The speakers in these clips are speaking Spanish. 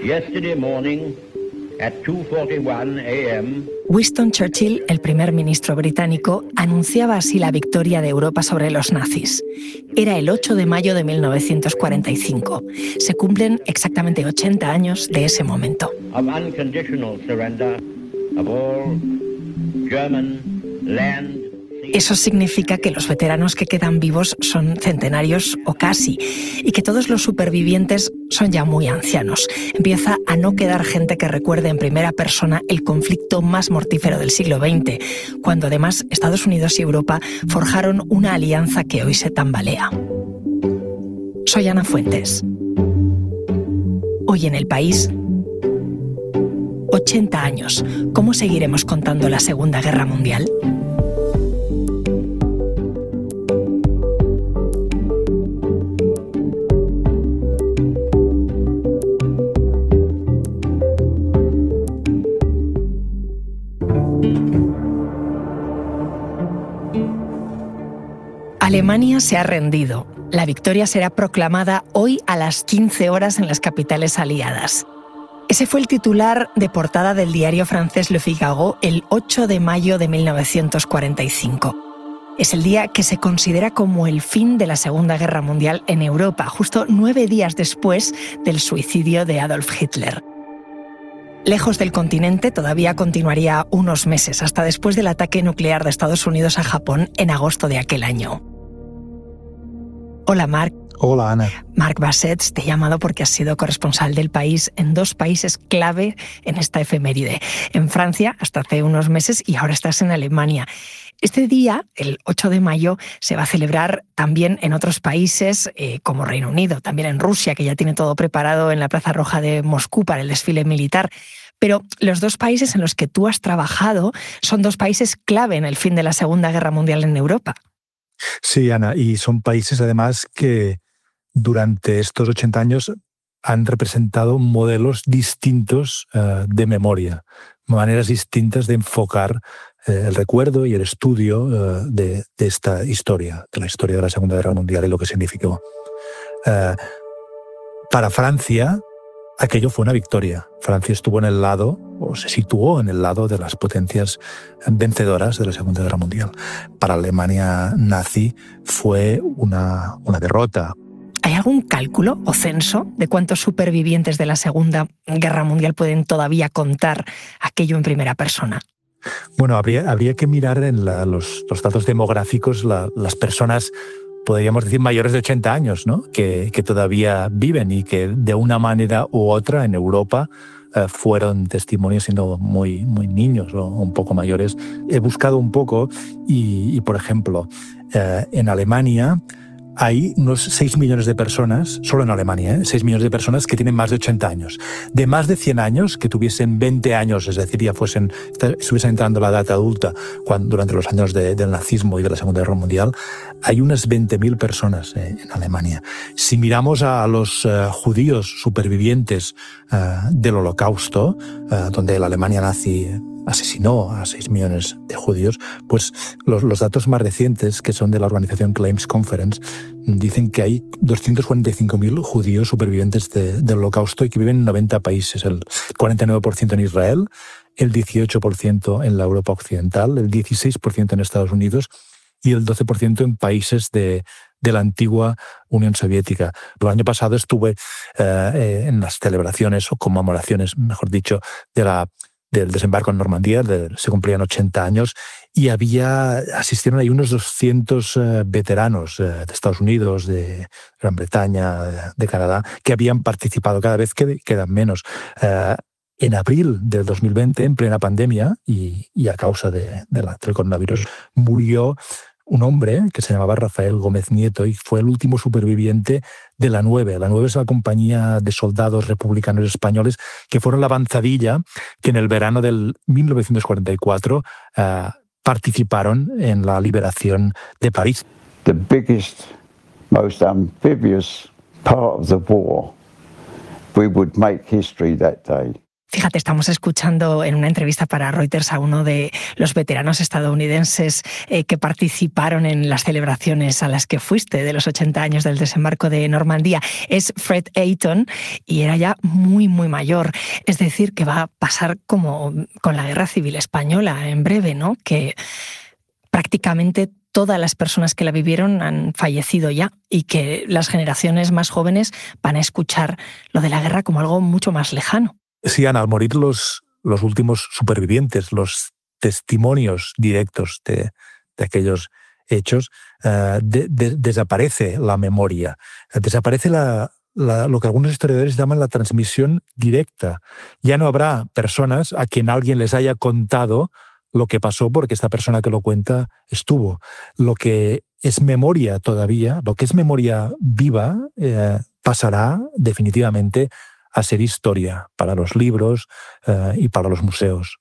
Yesterday morning at 2:41 a.m. Winston Churchill, el primer ministro británico, anunciaba así la victoria de Europa sobre los nazis. Era el 8 de mayo de 1945. Se cumplen exactamente 80 años de ese momento. Of unconditional surrender of all German land. Eso significa que los veteranos que quedan vivos son centenarios o casi, y que todos los supervivientes son ya muy ancianos. Empieza a no quedar gente que recuerde en primera persona el conflicto más mortífero del siglo XX, cuando además Estados Unidos y Europa forjaron una alianza que hoy se tambalea. Soy Ana Fuentes. Hoy en El País, 80 años. ¿Cómo seguiremos contando la Segunda Guerra Mundial? Alemania se ha rendido. La victoria será proclamada hoy a las 15 horas en las capitales aliadas. Ese fue el titular de portada del diario francés Le Figaro el 8 de mayo de 1945. Es el día que se considera como el fin de la Segunda Guerra Mundial en Europa, justo 9 días después del suicidio de Adolf Hitler. Lejos del continente todavía continuaría unos meses, hasta después del ataque nuclear de Estados Unidos a Japón en agosto de aquel año. Hola, Marc. Hola, Ana. Marc Bassets, te he llamado porque has sido corresponsal del País en 2 países clave en esta efeméride. En Francia, hasta hace unos meses, y ahora estás en Alemania. Este día, el 8 de mayo, se va a celebrar también en otros países como Reino Unido, también en Rusia, que ya tiene todo preparado en la Plaza Roja de Moscú para el desfile militar. Pero los 2 países en los que tú has trabajado son 2 países clave en el fin de la Segunda Guerra Mundial en Europa. Sí, Ana, y son países además que durante estos 80 años han representado modelos distintos de memoria, maneras distintas de enfocar el recuerdo y el estudio de esta historia, de la historia de la Segunda Guerra Mundial y lo que significó. Para Francia, aquello fue una victoria. Francia estuvo en el lado, o se situó en el lado de las potencias vencedoras de la Segunda Guerra Mundial. Para Alemania nazi fue una derrota. ¿Hay algún cálculo o censo de cuántos supervivientes de la Segunda Guerra Mundial pueden todavía contar aquello en primera persona? Bueno, habría que mirar en los datos demográficos las personas, podríamos decir, mayores de 80 años, ¿no? que todavía viven y que de una manera u otra en Europa fueron testimonios siendo muy, muy niños o un poco mayores. He buscado un poco y por ejemplo, en Alemania hay unos 6 millones de personas, solo en Alemania, 6 millones de personas que tienen más de 80 años. De más de 100 años, que tuviesen 20 años, es decir, ya estuviesen entrando a la edad adulta durante los años del nazismo y de la Segunda Guerra Mundial, hay unas 20.000 personas en Alemania. Si miramos a los judíos supervivientes del Holocausto, donde la Alemania nazi asesinó a 6 millones de judíos, pues los datos más recientes, que son de la organización Claims Conference, dicen que hay 245.000 judíos supervivientes del Holocausto y que viven en 90 países, el 49% en Israel, el 18% en la Europa Occidental, el 16% en Estados Unidos y el 12% en países de la antigua Unión Soviética. El año pasado estuve en las celebraciones o conmemoraciones, mejor dicho, del desembarco en Normandía, se cumplían 80 años, y asistieron ahí unos 200 veteranos de Estados Unidos, de Gran Bretaña, de Canadá, que habían participado. Cada vez quedan menos. En abril del 2020, en plena pandemia, y a causa del coronavirus, murió un hombre que se llamaba Rafael Gómez Nieto y fue el último superviviente de la 9. La 9 es la compañía de soldados republicanos españoles que fueron la avanzadilla que en el verano del 1944 participaron en la liberación de París. The biggest, most amphibious part of the war, we would make history that day. Fíjate, estamos escuchando en una entrevista para Reuters a uno de los veteranos estadounidenses que participaron en las celebraciones a las que fuiste de los 80 años del desembarco de Normandía. Es Fred Ayton y era ya muy, muy mayor. Es decir, que va a pasar como con la Guerra Civil Española en breve, ¿no? Que prácticamente todas las personas que la vivieron han fallecido ya y que las generaciones más jóvenes van a escuchar lo de la guerra como algo mucho más lejano. Sí, Ana, al morir los últimos supervivientes, los testimonios directos de aquellos hechos, desaparece la memoria, desaparece lo que algunos historiadores llaman la transmisión directa. Ya no habrá personas a quien alguien les haya contado lo que pasó porque esta persona que lo cuenta estuvo. Lo que es memoria todavía, lo que es memoria viva, pasará definitivamente a ser historia para los libros y para los museos.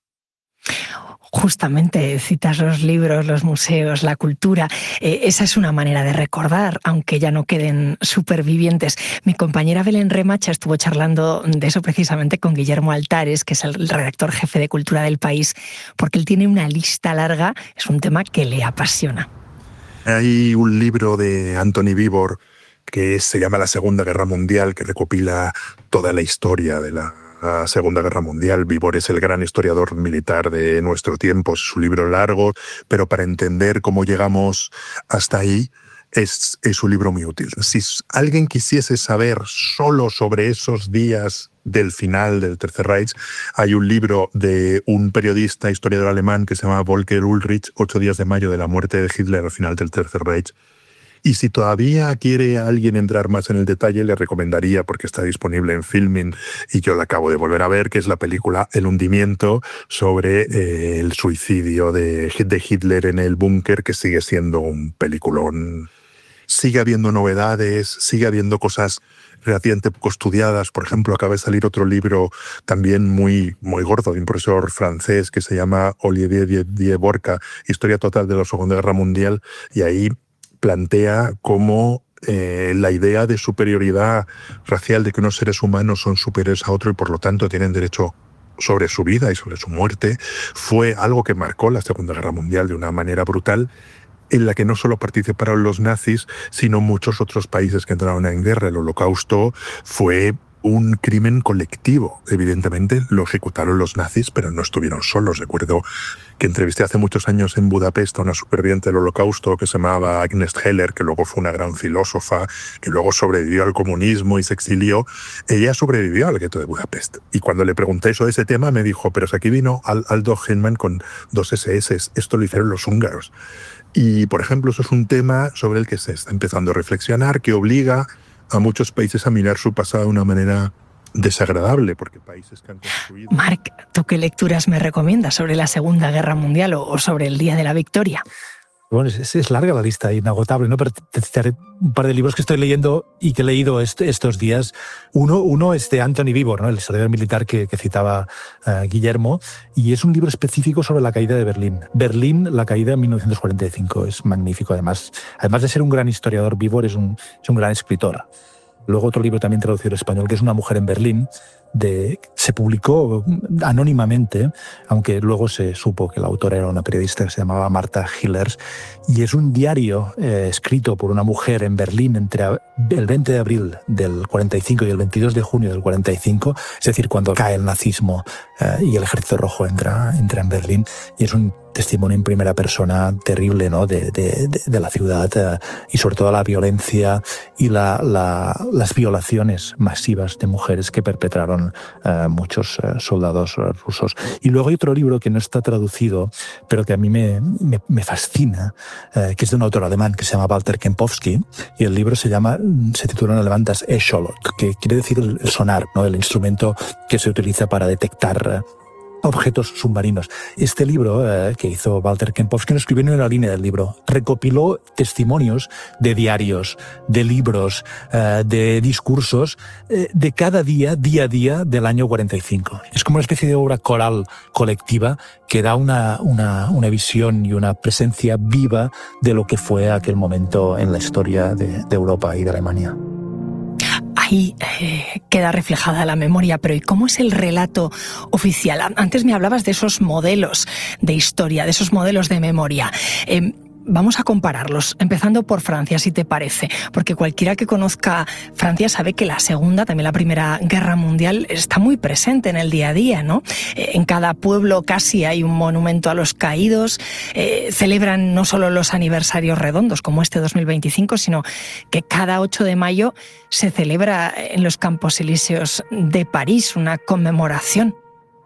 Justamente citas los libros, los museos, la cultura. Esa es una manera de recordar, aunque ya no queden supervivientes. Mi compañera Belén Remacha estuvo charlando de eso precisamente con Guillermo Altares, que es el redactor jefe de Cultura del País, porque él tiene una lista larga, es un tema que le apasiona. Hay un libro de Antoni Víbor que se llama La Segunda Guerra Mundial, que recopila toda la historia de la Segunda Guerra Mundial. Víbor es el gran historiador militar de nuestro tiempo, es un libro largo, pero para entender cómo llegamos hasta ahí es un libro muy útil. Si alguien quisiese saber solo sobre esos días del final del Tercer Reich, hay un libro de un periodista historiador alemán que se llama Volker Ulrich, 8 días de mayo de la muerte de Hitler al final del Tercer Reich. Y si todavía quiere alguien entrar más en el detalle, le recomendaría, porque está disponible en Filmin y yo la acabo de volver a ver, que es la película El hundimiento, sobre el suicidio de Hitler en el búnker, que sigue siendo un peliculón. Sigue habiendo novedades, sigue habiendo cosas relativamente poco estudiadas. Por ejemplo, acaba de salir otro libro también muy, muy gordo de un profesor francés que se llama Olivier Dieborka, Historia total de la Segunda Guerra Mundial, y ahí plantea cómo la idea de superioridad racial, de que unos seres humanos son superiores a otros y por lo tanto tienen derecho sobre su vida y sobre su muerte, fue algo que marcó la Segunda Guerra Mundial de una manera brutal, en la que no solo participaron los nazis, sino muchos otros países que entraron en guerra. El Holocausto fue un crimen colectivo. Evidentemente lo ejecutaron los nazis, pero no estuvieron solos. Recuerdo que entrevisté hace muchos años en Budapest a una superviviente del Holocausto que se llamaba Agnes Heller, que luego fue una gran filósofa, que luego sobrevivió al comunismo y se exilió. Ella sobrevivió al gueto de Budapest. Y cuando le pregunté sobre ese tema, me dijo, pero si aquí vino Aldo Heimann con 2 SS, esto lo hicieron los húngaros. Y, por ejemplo, eso es un tema sobre el que se está empezando a reflexionar, que obliga a muchos países a mirar su pasado de una manera desagradable, porque países que han construido... Marc, ¿tú qué lecturas me recomiendas sobre la Segunda Guerra Mundial o sobre el Día de la Victoria? Bueno, es larga la lista, inagotable, ¿no? Pero te citaré un par de libros que estoy leyendo y que he leído estos días. Uno es de Antoni Víbor, ¿no? El historiador militar que citaba Guillermo, y es un libro específico sobre la caída de Berlín. Berlín, la caída en 1945. Es magnífico, además de ser un gran historiador, Víbor es un gran escritor. Luego otro libro también traducido al español, que es Una mujer en Berlín, se publicó anónimamente, aunque luego se supo que la autora era una periodista que se llamaba Marta Hillers, y es un diario escrito por una mujer en Berlín entre el 20 de abril del 45 y el 22 de junio del 45, es decir, cuando cae el nazismo y el Ejército Rojo entra en Berlín, y es un testimonio en primera persona terrible, ¿no? de la ciudad y sobre todo la violencia y las violaciones masivas de mujeres que perpetraron muchos soldados rusos. Y luego hay otro libro que no está traducido, pero que a mí me fascina, que es de un autor alemán que se llama Walter Kempowski, y el libro se titula en alemán Das Echolot, que quiere decir el sonar, ¿no? El instrumento que se utiliza para detectar objetos submarinos. Este libro que hizo Walter Kempowski, no escribió en una línea del libro, recopiló testimonios de diarios, de libros, de discursos de cada día a día del año 45. Es como una especie de obra coral colectiva que da una visión y una presencia viva de lo que fue aquel momento en la historia de Europa y de Alemania. ahí queda reflejada la memoria, pero ¿y cómo es el relato oficial? Antes me hablabas de esos modelos de historia, de esos modelos de memoria. Vamos a compararlos, empezando por Francia, si te parece, porque cualquiera que conozca Francia sabe que la Segunda, también la Primera Guerra Mundial, está muy presente en el día a día, ¿no? En cada pueblo casi hay un monumento a los caídos, celebran no solo los aniversarios redondos, como este 2025, sino que cada 8 de mayo se celebra en los Campos Elíseos de París una conmemoración.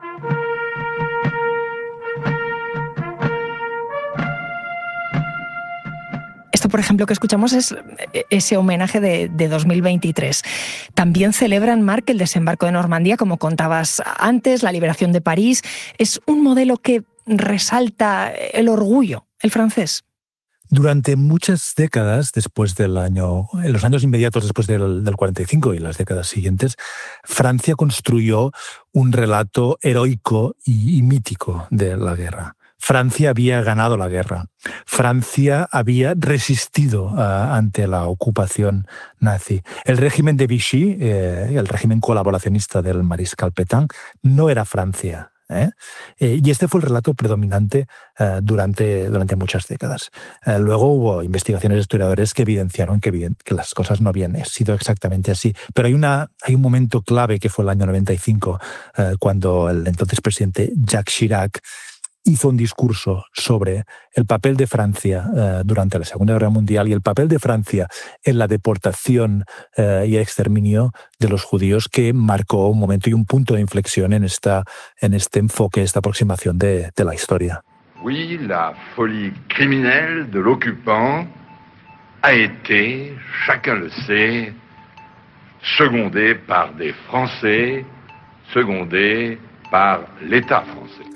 Esto, por ejemplo, que escuchamos es ese homenaje de 2023. También celebran, Marc, el desembarco de Normandía, como contabas antes, la liberación de París. Es un modelo que resalta el orgullo, el francés. Durante muchas décadas en los años inmediatos después del 45 y las décadas siguientes, Francia construyó un relato heroico y mítico de la guerra. Francia había ganado la guerra. Francia había resistido ante la ocupación nazi. El régimen de Vichy, el régimen colaboracionista del mariscal Pétain, no era Francia. Y este fue el relato predominante durante muchas décadas. Luego hubo investigaciones de historiadores que evidenciaron que las cosas no habían sido exactamente así. Pero hay un momento clave que fue el año 95, cuando el entonces presidente Jacques Chirac hizo un discurso sobre el papel de Francia durante la Segunda Guerra Mundial y el papel de Francia en la deportación y el exterminio de los judíos, que marcó un momento y un punto de inflexión en este enfoque, esta aproximación de la historia. Oui, la folie criminelle de l'occupant a été, chacun le sait, secondée par des Français, secondée par l'État français.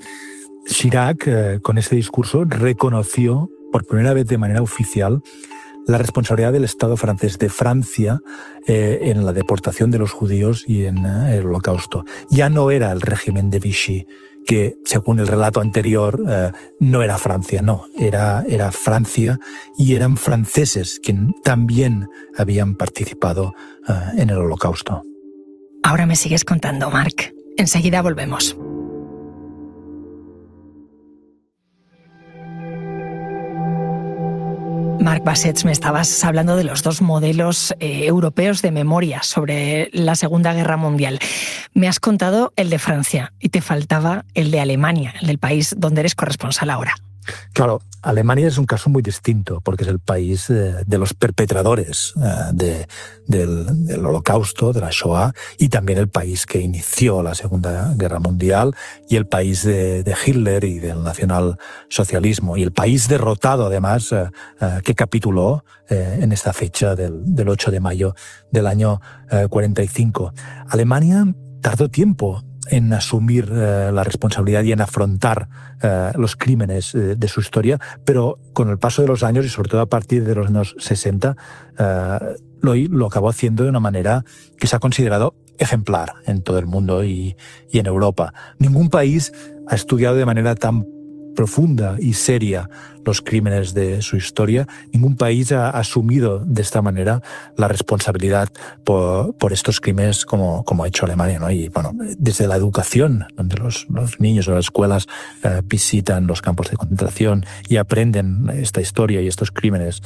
Chirac, con ese discurso, reconoció por primera vez de manera oficial la responsabilidad del Estado francés, de Francia, en la deportación de los judíos y en el Holocausto. Ya no era el régimen de Vichy, que, según el relato anterior, no era Francia, no, era Francia, y eran franceses quienes también habían participado en el Holocausto. Ahora me sigues contando, Marc. Enseguida volvemos. Marc Bassets, me estabas hablando de los dos modelos europeos de memoria sobre la Segunda Guerra Mundial. Me has contado el de Francia y te faltaba el de Alemania, el del país donde eres corresponsal ahora. Claro, Alemania es un caso muy distinto porque es el país de los perpetradores del Holocausto, de la Shoah, y también el país que inició la Segunda Guerra Mundial, y el país de Hitler y del nacionalsocialismo, y el país derrotado, además, que capituló en esta fecha del 8 de mayo del año 45. Alemania tardó tiempo en asumir la responsabilidad y en afrontar los crímenes de su historia, pero con el paso de los años, y sobre todo a partir de los años 60, lo acabó haciendo de una manera que se ha considerado ejemplar en todo el mundo y en Europa. Ningún país ha estudiado de manera tan profunda y seria los crímenes de su historia. Ningún país ha asumido de esta manera la responsabilidad por estos crímenes como ha hecho Alemania, ¿no? Y bueno, desde la educación, donde los niños de las escuelas visitan los campos de concentración y aprenden esta historia y estos crímenes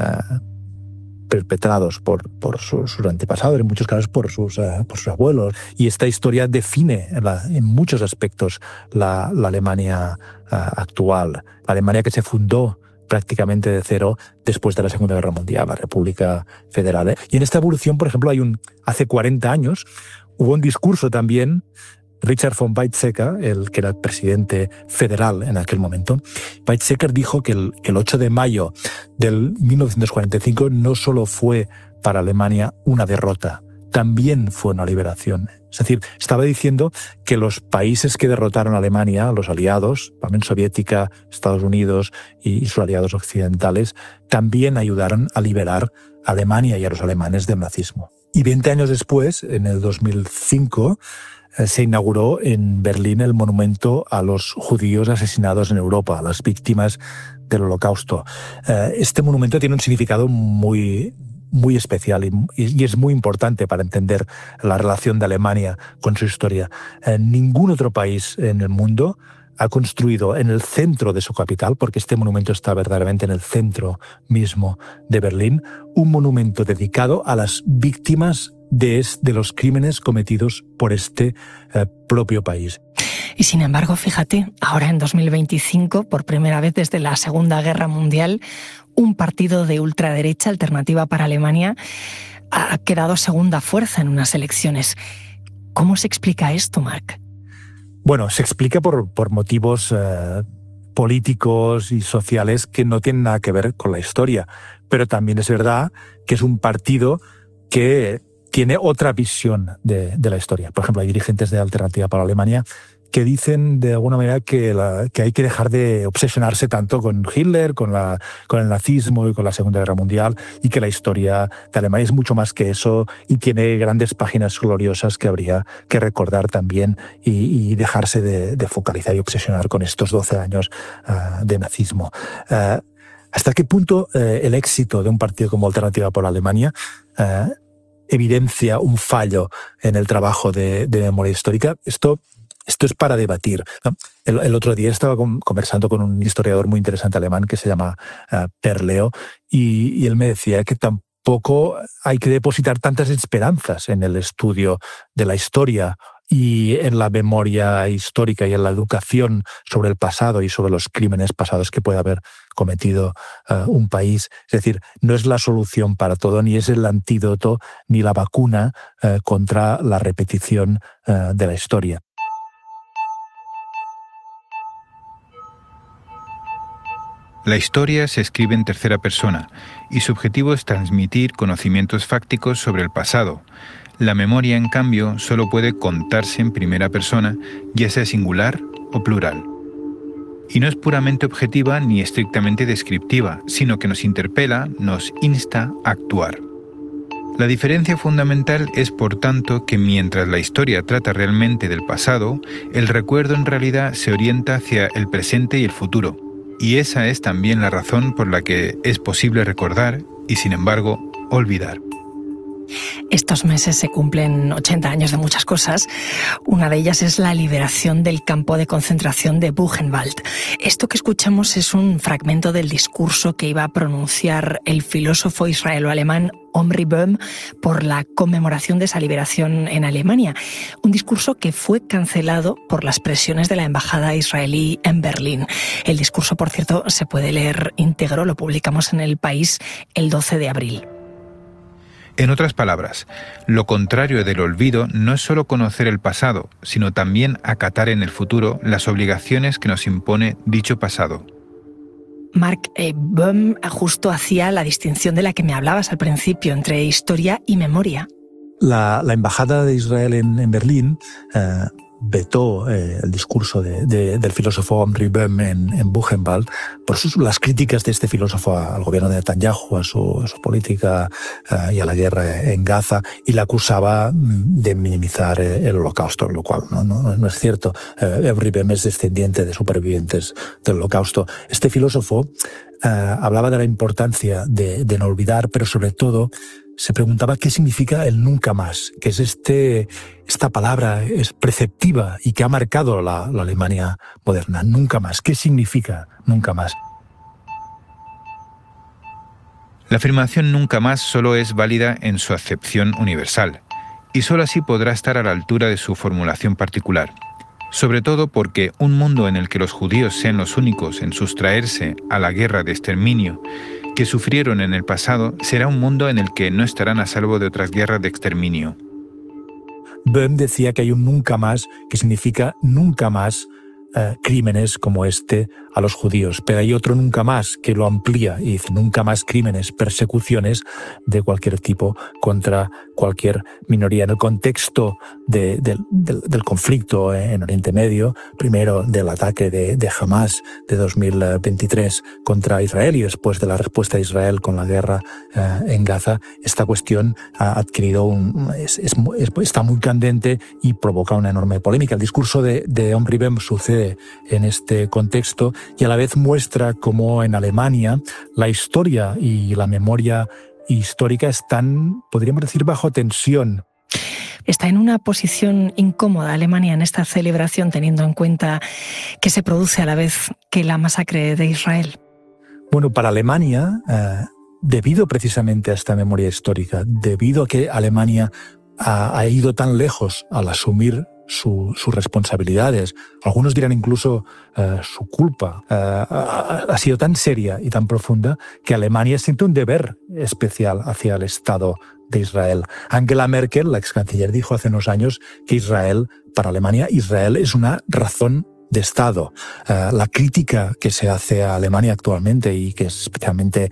perpetrados por sus antepasados, en muchos casos por sus abuelos. Y esta historia define en muchos aspectos la Alemania actual. La Alemania que se fundó prácticamente de cero después de la Segunda Guerra Mundial, la República Federal. Y en esta evolución, por ejemplo, hace 40 años hubo un discurso también. Richard von Weizsäcker, el que era el presidente federal en aquel momento, Weizsäcker dijo que el 8 de mayo del 1945 no solo fue para Alemania una derrota, también fue una liberación. Es decir, estaba diciendo que los países que derrotaron a Alemania, los aliados, la Unión Soviética, Estados Unidos y sus aliados occidentales, también ayudaron a liberar a Alemania y a los alemanes del nazismo. Y 20 años después, en el 2005, se inauguró en Berlín el monumento a los judíos asesinados en Europa, a las víctimas del Holocausto. Este monumento tiene un significado muy muy especial y es muy importante para entender la relación de Alemania con su historia. Ningún otro país en el mundo ha construido en el centro de su capital, porque este monumento está verdaderamente en el centro mismo de Berlín, un monumento dedicado a las víctimas de los crímenes cometidos por este propio país. Y sin embargo, fíjate, ahora en 2025, por primera vez desde la Segunda Guerra Mundial, un partido de ultraderecha, Alternativa para Alemania, ha quedado segunda fuerza en unas elecciones. ¿Cómo se explica esto, Marc? Bueno, se explica por motivos políticos y sociales que no tienen nada que ver con la historia, pero también es verdad que es un partido que tiene otra visión de la historia. Por ejemplo, hay dirigentes de Alternativa para Alemania que dicen de alguna manera que hay que dejar de obsesionarse tanto con Hitler, con el nazismo y con la Segunda Guerra Mundial, y que la historia de Alemania es mucho más que eso y tiene grandes páginas gloriosas que habría que recordar también y dejarse de focalizar y obsesionar con estos 12 años de nazismo. ¿Hasta qué punto el éxito de un partido como Alternativa por Alemania evidencia un fallo en el trabajo de memoria histórica? Esto es para debatir. El otro día estaba conversando con un historiador muy interesante alemán que se llama Per Leo, y él me decía que tampoco hay que depositar tantas esperanzas en el estudio de la historia y en la memoria histórica y en la educación sobre el pasado y sobre los crímenes pasados que puede haber cometido un país. Es decir, no es la solución para todo, ni es el antídoto, ni la vacuna contra la repetición de la historia. La historia se escribe en tercera persona y su objetivo es transmitir conocimientos fácticos sobre el pasado. La memoria, en cambio, solo puede contarse en primera persona, ya sea singular o plural. Y no es puramente objetiva ni estrictamente descriptiva, sino que nos interpela, nos insta a actuar. La diferencia fundamental es, por tanto, que mientras la historia trata realmente del pasado, el recuerdo en realidad se orienta hacia el presente y el futuro. Y esa es también la razón por la que es posible recordar y, sin embargo, olvidar. Estos meses se cumplen 80 años de muchas cosas. Una de ellas es la liberación del campo de concentración de Buchenwald. Esto que escuchamos es un fragmento del discurso que iba a pronunciar el filósofo israelo-alemán Omri Böhm por la conmemoración de esa liberación en Alemania. Un discurso que fue cancelado por las presiones de la embajada israelí en Berlín. El discurso, por cierto, se puede leer íntegro, lo publicamos en El País el 12 de abril. En otras palabras, lo contrario del olvido no es solo conocer el pasado, sino también acatar en el futuro las obligaciones que nos impone dicho pasado. Marc, Böhm justo hacía la distinción de la que me hablabas al principio entre historia y memoria. La embajada de Israel en Berlín vetó el discurso del filósofo Omri Böhm en Buchenwald por las críticas de este filósofo al gobierno de Netanyahu, a su política y a la guerra en Gaza, y la acusaba de minimizar el holocausto, lo cual no es cierto. Omri Böhm es descendiente de supervivientes del holocausto. Este filósofo hablaba de la importancia de no olvidar, pero sobre todo se preguntaba qué significa el nunca más, que es esta palabra es preceptiva y que ha marcado la Alemania moderna. Nunca más. ¿Qué significa nunca más? La afirmación nunca más solo es válida en su acepción universal, y solo así podrá estar a la altura de su formulación particular. Sobre todo porque un mundo en el que los judíos sean los únicos en sustraerse a la guerra de exterminio que sufrieron en el pasado será un mundo en el que no estarán a salvo de otras guerras de exterminio. Böhm decía que hay un nunca más que significa nunca más crímenes como este a los judíos, pero hay otro nunca más que lo amplía y dice nunca más crímenes, persecuciones de cualquier tipo contra cualquier minoría. En el contexto del conflicto en Oriente Medio, primero del ataque de Hamas de 2023 contra Israel y después de la respuesta de Israel con la guerra en Gaza, esta cuestión ha adquirido está muy candente y provoca una enorme polémica. El discurso de Omri Böhm sucede en este contexto y a la vez muestra cómo en Alemania la historia y la memoria histórica están, podríamos decir, bajo tensión. Está en una posición incómoda Alemania en esta celebración, teniendo en cuenta que se produce a la vez que la masacre de Israel. Bueno, para Alemania, debido precisamente a esta memoria histórica, debido a que Alemania ha ido tan lejos al asumir sus responsabilidades, algunos dirán incluso su culpa, ha sido tan seria y tan profunda que Alemania siente un deber especial hacia el Estado de Israel. Angela Merkel, la ex canciller, dijo hace unos años que para Alemania, Israel es una razón de Estado. La crítica que se hace a Alemania actualmente y que es especialmente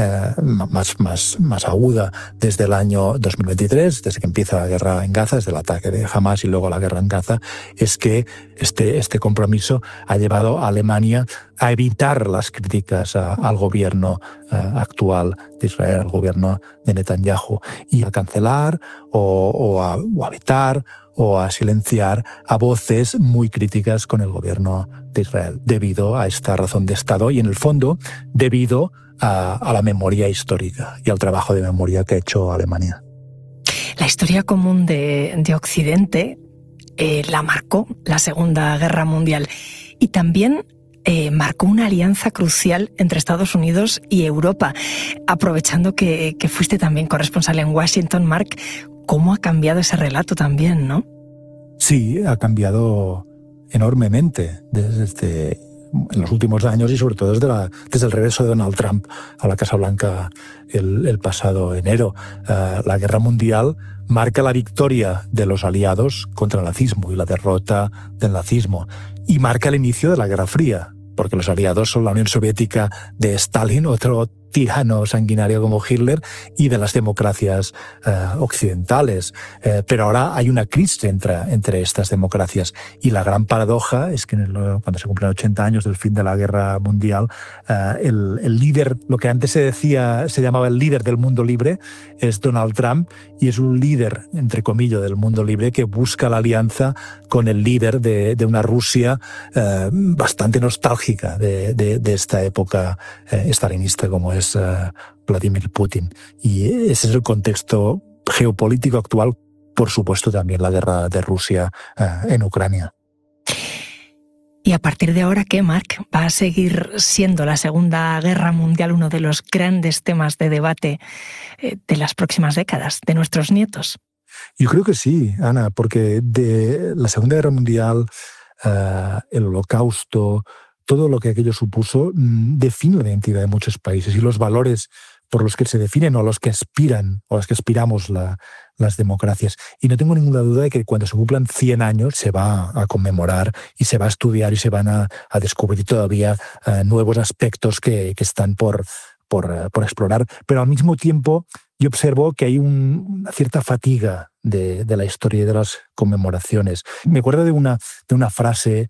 más aguda desde el año 2023, desde que empieza la guerra en Gaza, desde el ataque de Hamas y luego la guerra en Gaza, es que este compromiso ha llevado a Alemania a evitar las críticas al gobierno actual de Israel, al gobierno de Netanyahu, y a cancelar o a evitar o a silenciar a voces muy críticas con el gobierno de Israel, debido a esta razón de Estado y, en el fondo, debido a la memoria histórica y al trabajo de memoria que ha hecho Alemania. La historia común de Occidente la marcó la Segunda Guerra Mundial y también marcó una alianza crucial entre Estados Unidos y Europa. Aprovechando que fuiste también corresponsal en Washington, Marc, ¿cómo ha cambiado ese relato también, no? Sí, ha cambiado enormemente desde en los últimos años y sobre todo desde el regreso de Donald Trump a la Casa Blanca el pasado enero. La Guerra Mundial marca la victoria de los aliados contra el nazismo y la derrota del nazismo, y marca el inicio de la Guerra Fría, porque los aliados son la Unión Soviética de Stalin, otro tirano sanguinario como Hitler, y de las democracias occidentales. Pero ahora hay una crisis entre estas democracias, y la gran paradoja es que cuando se cumplen 80 años del fin de la Guerra Mundial, el líder, lo que antes se llamaba el líder del mundo libre, es Donald Trump, y es un líder, entre comillas, del mundo libre que busca la alianza con el líder de una Rusia bastante nostálgica de esta época stalinista como es Vladimir Putin. Y ese es el contexto geopolítico actual, por supuesto también la guerra de Rusia en Ucrania. ¿Y a partir de ahora qué, Marc? ¿Va a seguir siendo la Segunda Guerra Mundial uno de los grandes temas de debate de las próximas décadas, de nuestros nietos? Yo creo que sí, Ana, porque de la Segunda Guerra Mundial, el Holocausto, todo lo que aquello supuso define la identidad de muchos países y los valores por los que se definen o a los que aspiran o a los que aspiramos las democracias. Y no tengo ninguna duda de que cuando se cumplan 100 años se va a conmemorar y se va a estudiar y se van a descubrir todavía nuevos aspectos que están por explorar. Pero al mismo tiempo yo observo que hay una cierta fatiga de la historia y de las conmemoraciones. Me acuerdo de una frase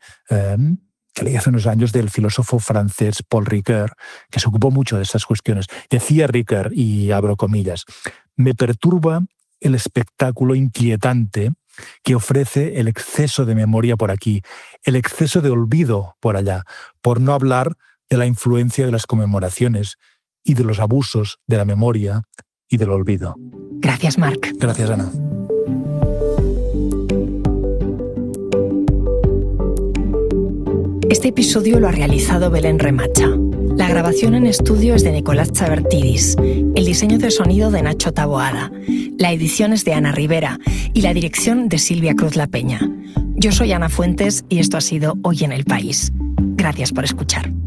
que leí hace unos años del filósofo francés Paul Ricoeur, que se ocupó mucho de estas cuestiones. Decía Ricoeur, y abro comillas, «Me perturba el espectáculo inquietante que ofrece el exceso de memoria por aquí, el exceso de olvido por allá, por no hablar de la influencia de las conmemoraciones y de los abusos de la memoria y del olvido». Gracias, Marc. Gracias, Ana. Este episodio lo ha realizado Belén Remacha. La grabación en estudio es de Nicolás Chavertidis, el diseño de sonido de Nacho Taboada, la edición es de Ana Rivera y la dirección de Silvia Cruz La Peña. Yo soy Ana Fuentes y esto ha sido Hoy en el País. Gracias por escuchar.